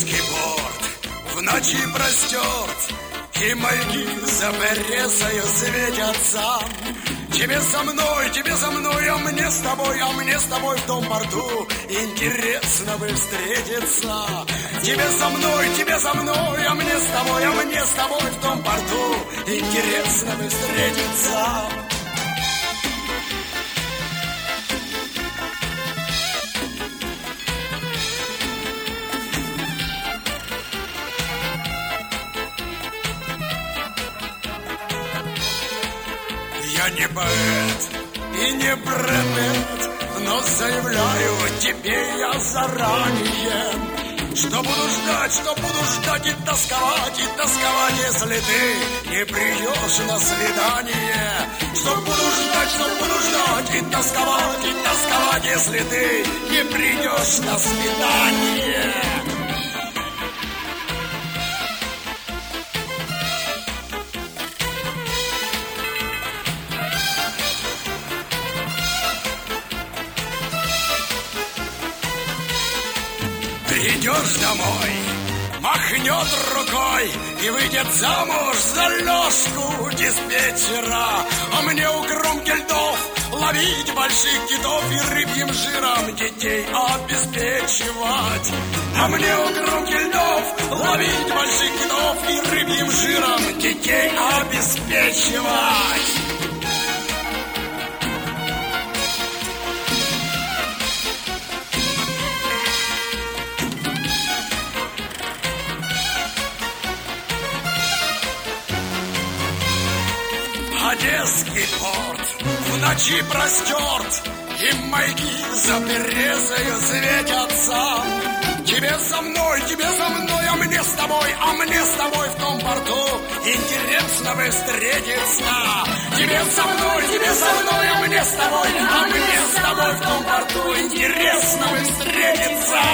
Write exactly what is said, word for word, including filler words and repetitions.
Одесский порт в ночи простерт, и маяки за березою светятся. Тебе со мной, тебе со мной, а мне с тобой, а мне с тобой в том порту интересно бы встретиться. Тебе со мной, тебе со мной, а мне с тобой, а мне с тобой в том порту интересно бы встретиться. Я не поэт и не Брэд, но заявляю тебе я заранее, что буду ждать, что буду ждать и тосковать, и тосковать, если ты не придешь на свидание. Что буду ждать, что буду ждать и тосковать, и тосковать, если ты не придешь на свидание. Придешь домой, махнет рукой и выйдет замуж за Лёшку диспетчера. А мне у кромки льдов ловить больших китов и рыбьим жиром детей обеспечивать. А мне у кромки льдов ловить больших китов и рыбьим жиром детей обеспечивать. Одесский порт в ночи простерт, и маяки за березою светятся. Тебе со мной, тебе со мной, а мне с тобой, а мне с тобой в том порту интересно бы встретиться. Тебе со мной, тебе со мной, а мне с тобой, а мне с тобой в том порту интересно бы встретиться.